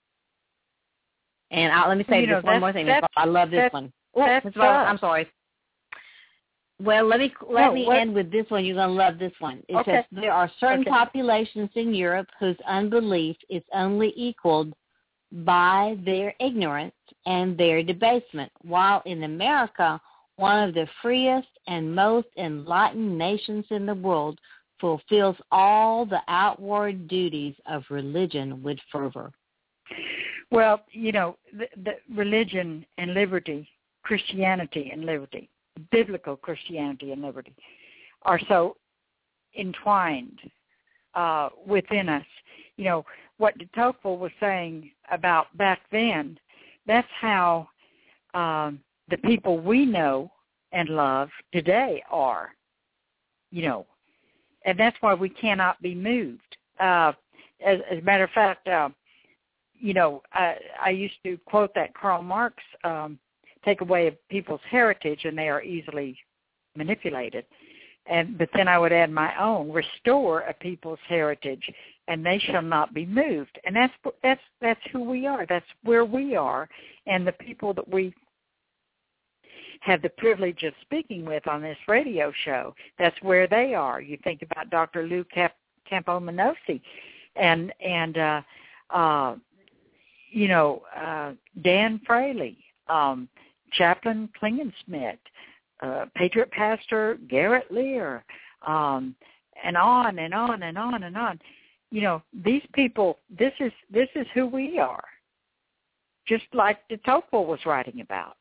And I, let me say you this know, one more thing. I love this one. Oh, I'm sorry. Well, let me let oh, me what? end with this one. You're going to love this one. It okay. says, there are certain okay. populations in Europe whose unbelief is only equaled by their ignorance and their debasement, while in America, one of the freest and most enlightened nations in the world fulfills all the outward duties of religion with fervor. Well, you know, the, the religion and liberty, Christianity and liberty, biblical Christianity and liberty, are so entwined uh, within us. you know, what de Tocqueville was saying about back then, that's how um, the people we know and love today are, you know, and that's why we cannot be moved. Uh, as, as a matter of fact, uh, you know, I, I used to quote that Karl Marx, um, take away a people's heritage and they are easily manipulated. And but then I would add my own, restore a people's heritage and they shall not be moved. And that's that's that's who we are. That's where we are. And the people that we have the privilege of speaking with on this radio show, that's where they are. You think about Doctor Lou Cap, Campomenosi and, and uh, uh, you know, uh, Dan Fraley, um, Chaplain Klingensmith, uh, Patriot Pastor Garrett Lear, um, and on and on and on and on. You know, these people, this is this is who we are, just like de Tocqueville was writing about.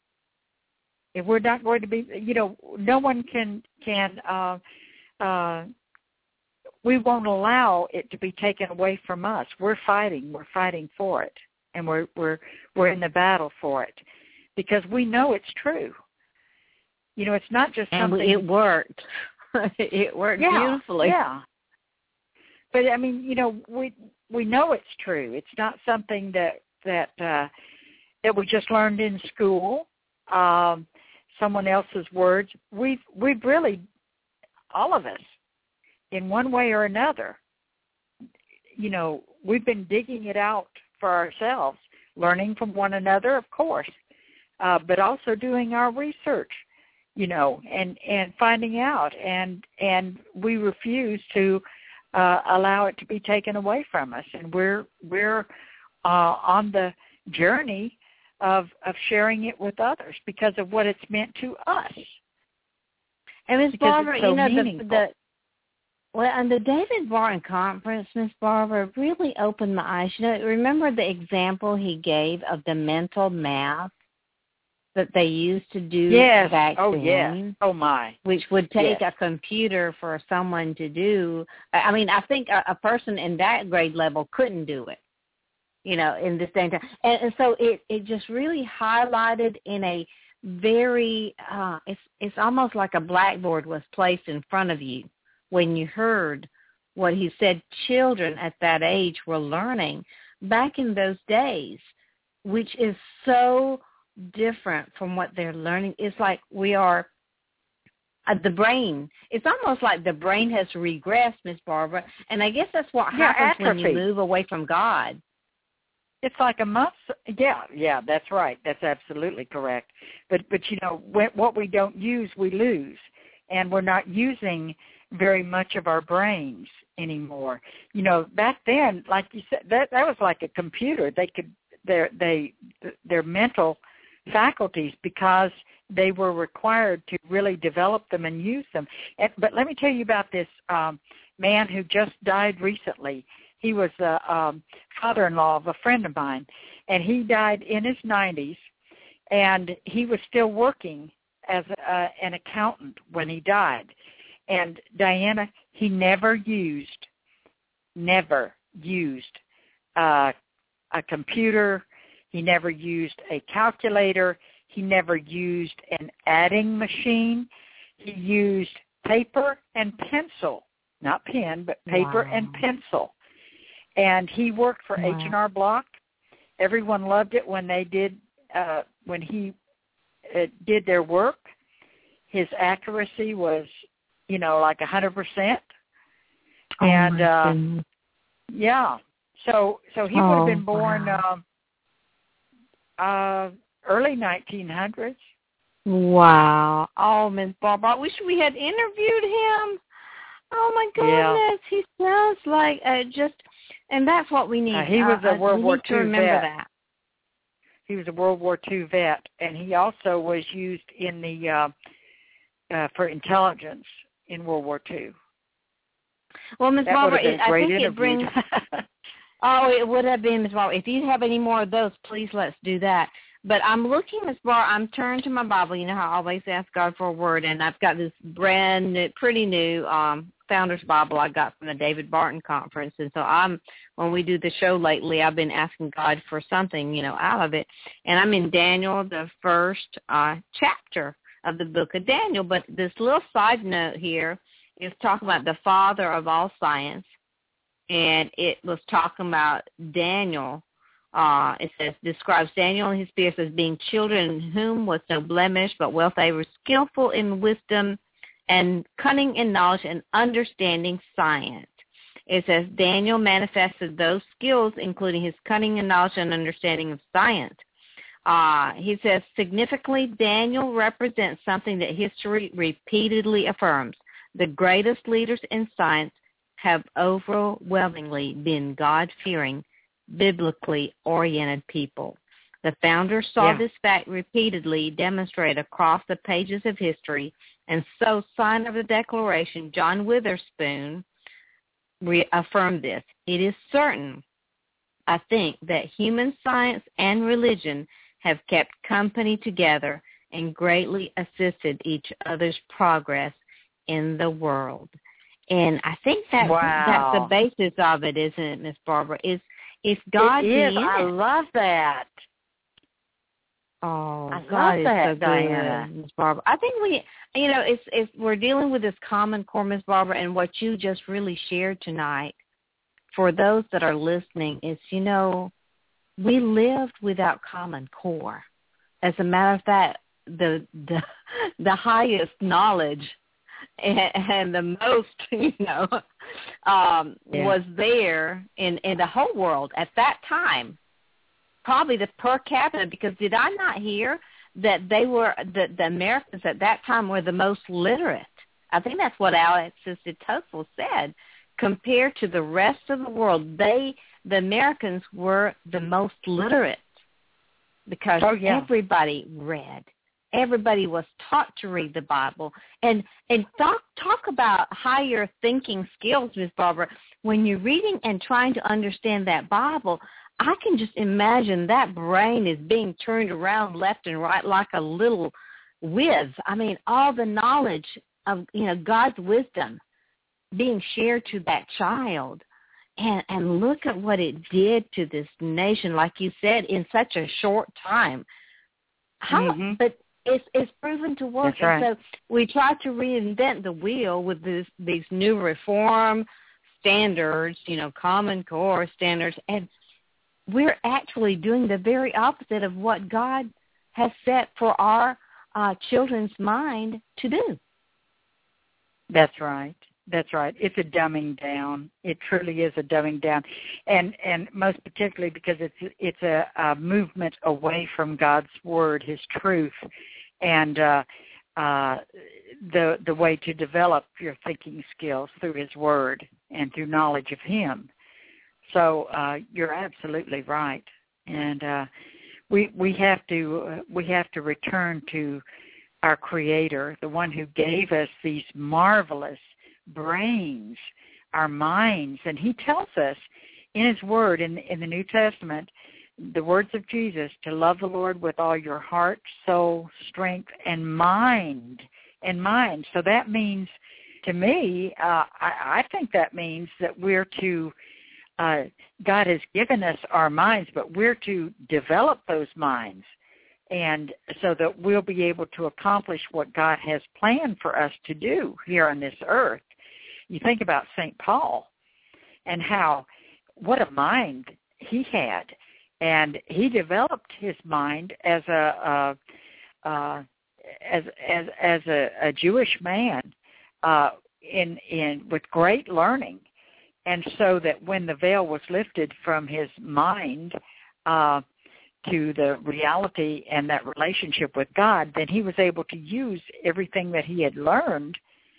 If we're not going to be, you know, no one can, can uh, uh, we won't allow it to be taken away from us. We're fighting. We're fighting for it, and we're we're we're in the battle for it because we know it's true. You know, it's not just and something. It worked. It worked yeah, beautifully. Yeah. But I mean, you know, we we know it's true. It's not something that that uh, that we just learned in school. Um, someone else's words. We've we've really, all of us, in one way or another, you know, we've been digging it out for ourselves, learning from one another, of course, uh, but also doing our research, you know, and, and finding out. And and we refuse to uh, allow it to be taken away from us. And we're we're uh, on the journey of of sharing it with others because of what it's meant to us. And Miz Barbara, so you know, meaningful. the, the well, and the David Barton Conference, Miz Barbara, really opened my eyes. You know, remember the example he gave of the mental math that they used to do yes. back oh, then? yes. Oh, my. Which would take yes. a computer for someone to do. I mean, I think a, a person in that grade level couldn't do it, you know, in this day and time. And, and so it, it just really highlighted in a very, uh, it's it's almost like a blackboard was placed in front of you when you heard what he said children at that age were learning back in those days, which is so different from what they're learning. It's like we are, uh, the brain, it's almost like the brain has regressed, Miz Barbara, and I guess that's what yeah, happens atrophy. when you move away from God. It's like a muscle. Yeah, yeah, that's right. That's absolutely correct. But, but you know, what we don't use, we lose. And we're not using very much of our brains anymore. You know, back then, like you said, that that was like a computer. They could, their, they, their mental faculties, because they were required to really develop them and use them. And, but let me tell you about this um, man who just died recently. He was a um, father-in-law of a friend of mine, and he died in his nineties, and he was still working as a, an accountant when he died. And, Diana, he never used, never used uh, a computer. He never used a calculator. He never used an adding machine. He used paper and pencil, not pen, but paper Wow. and pencil. And he worked for Wow. H and R Block. Everyone loved it when they did, uh, when he uh, did their work. His accuracy was, you know, like one hundred percent. Oh, and, my uh, goodness. yeah. So so he Oh, would have been born wow. um, uh, early nineteen hundreds. Wow. Oh, Miz Barbara, I wish we had interviewed him. Oh, my goodness. Yeah. He sounds like uh, just, and that's what we need. Uh, he was uh, a World we War need to Two remember vet. that. He was a World War Two vet, and he also was used in the uh, uh, for intelligence in World War Two. Well, Miz That Barbara, would have been it, a great I think interview. it brings, oh, it would have been, Miz Barbara. If you have any more of those, please let's do that. But I'm looking, Miz Barbara, I'm turned to my Bible. You know how I always ask God for a word, and I've got this brand new, pretty new um, Founders Bible I got from the David Barton Conference. And so I'm, when we do the show lately, I've been asking God for something, you know, out of it. And I'm in Daniel, the first uh, chapter of the book of Daniel. But this little side note here is talking about the father of all science. And it was talking about Daniel. Uh, it says, describes Daniel and his peers as being children in whom was no blemish, but well favored, skillful in wisdom, and cunning in knowledge and understanding science. It says Daniel manifested those skills, including his cunning in knowledge and understanding of science. Uh, he says, significantly, Daniel represents something that history repeatedly affirms. The greatest leaders in science have overwhelmingly been God-fearing, biblically oriented people. The founders saw Yeah. this fact repeatedly demonstrated across the pages of history, and so, sign of the Declaration, John Witherspoon reaffirmed this. It is certain, I think, that human science and religion have kept company together and greatly assisted each other's progress in the world. And I think that's, Wow. that's the basis of it, isn't it, Miss Barbara? Is It's God It is. being I it. love that. Oh, I God love is that, so good, Diana. Miss Barbara. I think we, you know, it's, it's we're dealing with this common core, Miss Barbara, and what you just really shared tonight for those that are listening is, you know, we lived without common core. As a matter of fact, the the, the highest knowledge and, and the most, you know, um, Yeah. was there in, in the whole world at that time. Probably the per capita, because did I not hear that they were, that the Americans at that time were the most literate? I think that's what Alexis de Tocqueville said. Compared to the rest of the world, they, the Americans, were the most literate because Oh, yeah. everybody read. Everybody was taught to read the Bible. And and talk talk about higher thinking skills, Miss Barbara. When you're reading and trying to understand that Bible, I can just imagine that brain is being turned around left and right like a little whiz. I mean, all the knowledge of, you know, God's wisdom being shared to that child. And and look at what it did to this nation, like you said, in such a short time. How, Mhm. But it's it's proven to work. That's right. And so we try to reinvent the wheel with this, these new reform standards, you know, Common Core standards, and we're actually doing the very opposite of what God has set for our uh, children's mind to do. That's right. That's right. It's a dumbing down. It truly is a dumbing down, and and most particularly because it's it's a, a movement away from God's word, His truth, and uh, uh, the the way to develop your thinking skills through His word and through knowledge of Him. So uh, you're absolutely right, and uh, we we have to uh, we have to return to our Creator, the one who gave us these marvelous brains, our minds, and He tells us in His Word, in in the New Testament, the words of Jesus, to love the Lord with all your heart, soul, strength, and mind, and mind. So that means, to me, uh, I, I think that means that we're to Uh, God has given us our minds, but we're to develop those minds, and so that we'll be able to accomplish what God has planned for us to do here on this earth. You think about Saint Paul and how, what a mind he had, and he developed his mind as a, a uh, as as as a, a Jewish man uh, in in with great learning. And so that when the veil was lifted from his mind uh, to the reality and that relationship with God, then he was able to use everything that he had learned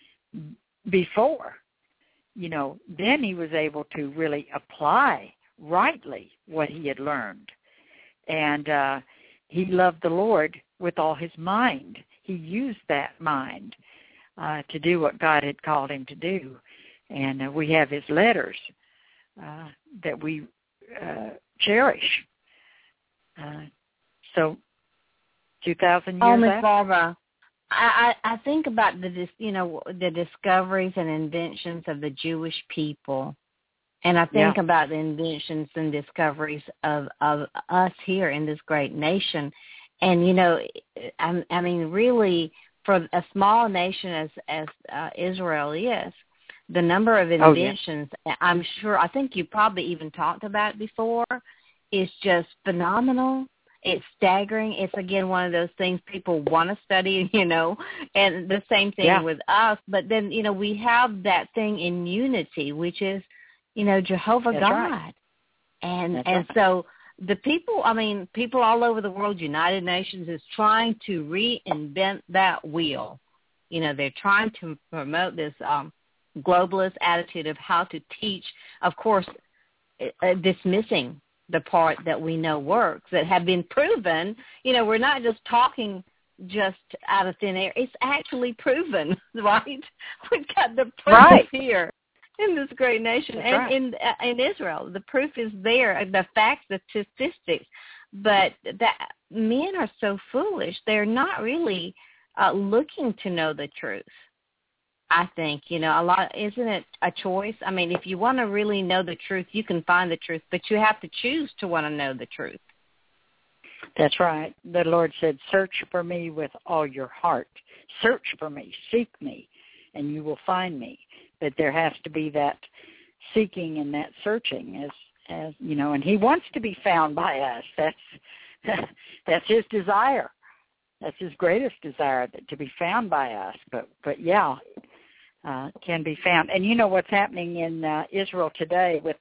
before. You know, then he was able to really apply rightly what he had learned. And uh, he loved the Lord with all his mind. He used that mind uh, to do what God had called him to do. And uh, we have his letters uh, that we uh, cherish. Uh, so, two thousand years Oh, Miss after. Barbara, I, I think about the dis- you know the discoveries and inventions of the Jewish people, and I think Yeah. about the inventions and discoveries of, of us here in this great nation. And you know, I, I mean, really, for a small nation as as uh, Israel is, the number of inventions, oh, yeah. I'm sure, I think you probably even talked about it before, is just phenomenal. It's staggering. It's, again, one of those things people want to study, you know, and the same thing yeah. with us. But then, you know, we have that thing in unity, which is, you know, Jehovah That's God. Right. And That's and right. so the people, I mean, people all over the world, United Nations is trying to reinvent that wheel. You know, they're trying to promote this um, globalist attitude of how to teach, of course, uh, dismissing the part that we know works, that have been proven. You know, we're not just talking just out of thin air. It's actually proven, right? We've got the proof right. here in this great nation. That's and right. in uh, in Israel. The proof is there, the facts, the statistics. But that men are so foolish. They're not really uh, looking to know the truth. I think, you know, a lot, isn't it a choice? I mean, if you want to really know the truth, you can find the truth, but you have to choose to want to know the truth. That's right. The Lord said, search for me with all your heart. Search for me, seek me, and you will find me. But there has to be that seeking and that searching, as, as you know, and he wants to be found by us. That's, that's his desire. That's his greatest desire, that to be found by us. But, but yeah, uh, can be found. And you know what's happening in uh, Israel today with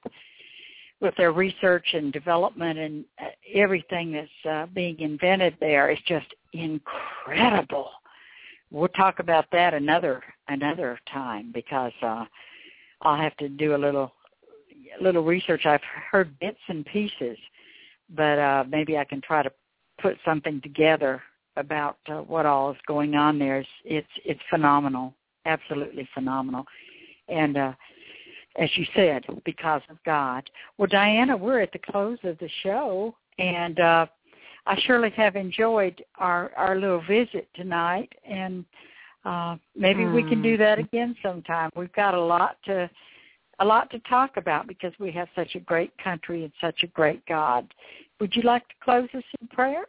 with their research and development and uh, everything that's uh, being invented there is just incredible. We'll talk about that another another time, because uh, I'll have to do a little little research. I've heard bits and pieces, but uh, maybe I can try to put something together about uh, what all is going on there. It's it's, it's phenomenal, absolutely phenomenal. And uh, as you said, because of God. Well, Diana, we're at the close of the show, and uh, I surely have enjoyed our, our little visit tonight, and uh, maybe mm. we can do that again sometime. We've got a lot to a lot to talk about, because we have such a great country and such a great God. Would you like to close us in prayer?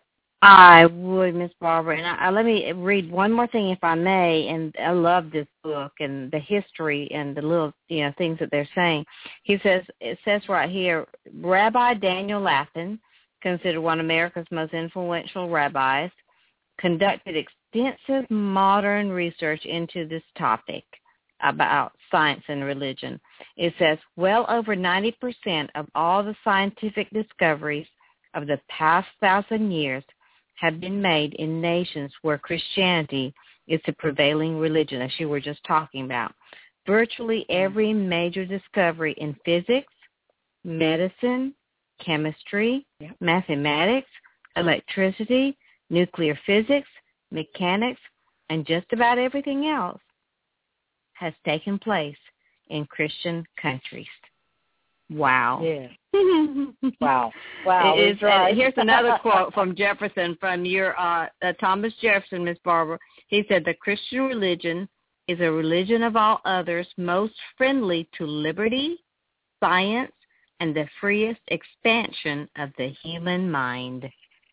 I would, Miss Barbara. And I, I, let me read one more thing, if I may. And I love this book and the history and the little, you know, things that they're saying. He says, it says right here, Rabbi Daniel Lapin, considered one of America's most influential rabbis, conducted extensive modern research into this topic about science and religion. It says, well over ninety percent of all the scientific discoveries of the past thousand years have been made in nations where Christianity is the prevailing religion, as you were just talking about. Virtually every major discovery in physics, medicine, chemistry, yeah. mathematics, electricity, nuclear physics, mechanics, and just about everything else has taken place in Christian countries. Wow. Yeah. Wow. Wow. It is, right. uh, here's another quote from Jefferson, from your uh, uh, Thomas Jefferson, Miss Barbara. He said, the Christian religion is a religion of all others most friendly to liberty, science, and the freest expansion of the human mind.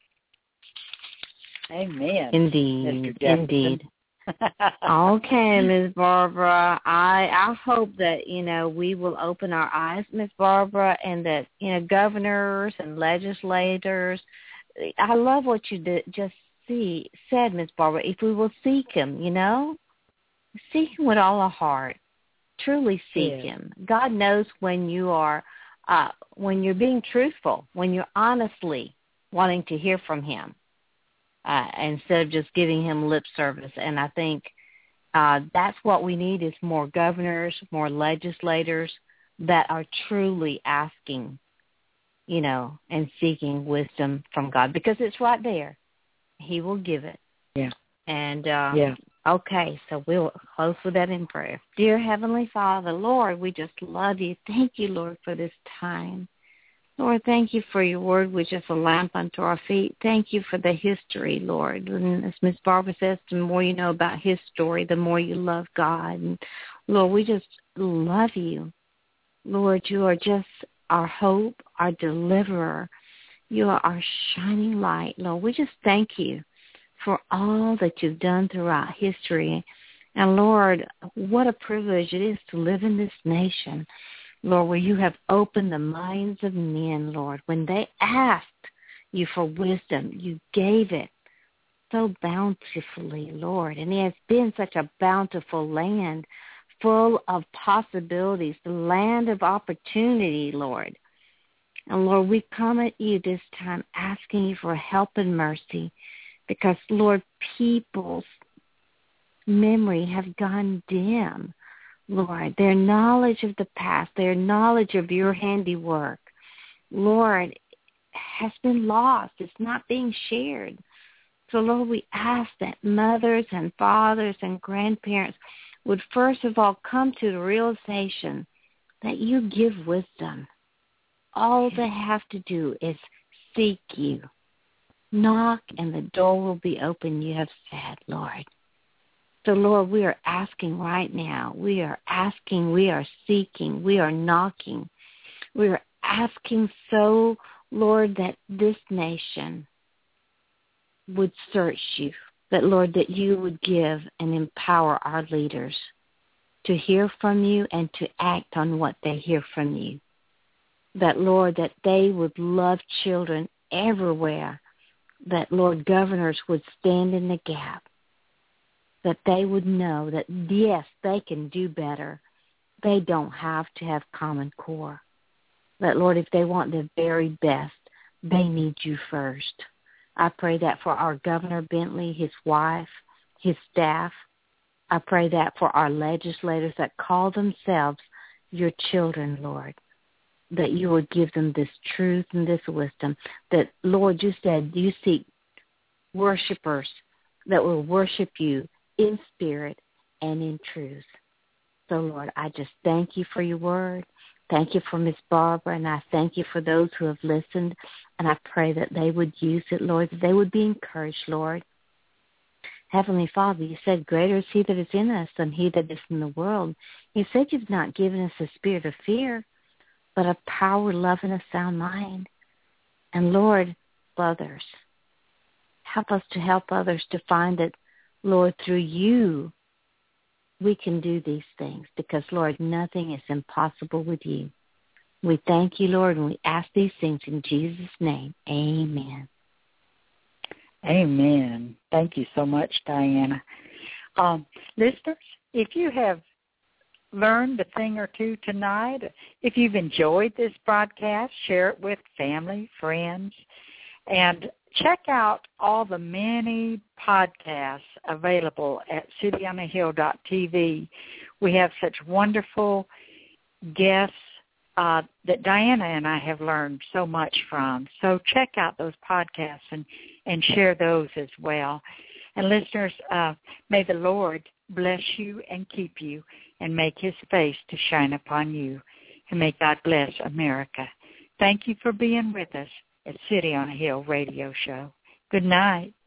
Amen. Indeed. Indeed. Okay, Miz Barbara. I I hope that, you know, we will open our eyes, Miz Barbara, and that, you know, governors and legislators. I love what you did, just see said, Miz Barbara. If we will seek Him, you know, seek Him with all our heart. Truly seek yeah. Him. God knows when you are, uh, when you're being truthful, when you're honestly wanting to hear from Him. Uh, instead of just giving Him lip service. And I think uh, that's what we need, is more governors, more legislators that are truly asking, you know, and seeking wisdom from God, because it's right there. He will give it. Yeah. And, uh, yeah. okay, so we'll close with that in prayer. Dear Heavenly Father, Lord, we just love you. Thank you, Lord, for this time. Lord, thank you for your word, which is a lamp unto our feet. Thank you for the history, Lord. And as Miss Barbara says, the more you know about his story, the more you love God. And Lord, we just love you. Lord, you are just our hope, our deliverer. You are our shining light. Lord, we just thank you for all that you've done throughout history. And Lord, what a privilege it is to live in this nation, Lord, where you have opened the minds of men, Lord. When they asked you for wisdom, you gave it so bountifully, Lord. And it has been such a bountiful land full of possibilities, the land of opportunity, Lord. And Lord, we come at you this time asking you for help and mercy because, Lord, people's memory have gone dim, Lord. Their knowledge of the past, their knowledge of your handiwork, Lord, has been lost. It's not being shared. So, Lord, we ask that mothers and fathers and grandparents would first of all come to the realization that you give wisdom. All they have to do is seek you. Knock and the door will be open, you have said, Lord. So, Lord, we are asking right now. We are asking, we are seeking, we are knocking. We are asking so, Lord, that this nation would search you. That, Lord, that you would give and empower our leaders to hear from you and to act on what they hear from you. That, Lord, that they would love children everywhere. That, Lord, governors would stand in the gap. That they would know that, yes, they can do better. They don't have to have Common Core. That, Lord, if they want the very best, they need you first. I pray that for our Governor Bentley, his wife, his staff. I pray that for our legislators that call themselves your children, Lord, that you would give them this truth and this wisdom. That, Lord, you said you seek worshipers that will worship you in spirit and in truth. So, Lord, I just thank you for your word. Thank you for Miss Barbara, and I thank you for those who have listened, and I pray that they would use it, Lord, that they would be encouraged, Lord. Heavenly Father, you said, greater is he that is in us than he that is in the world. You said you've not given us a spirit of fear, but of power, love, and a sound mind. And, Lord, others, help us to help others to find that, Lord, through you, we can do these things because, Lord, nothing is impossible with you. We thank you, Lord, and we ask these things in Jesus' name. Amen. Amen. Thank you so much, Diana. Um, listeners, if you have learned a thing or two tonight, if you've enjoyed this broadcast, share it with family, friends, and check out all the many podcasts available at city on a hill dot t v. We have such wonderful guests uh, that Diana and I have learned so much from. So check out those podcasts and, and share those as well. And listeners, uh, may the Lord bless you and keep you and make his face to shine upon you. And may God bless America. Thank you for being with us at City on a Hill radio show. Good night.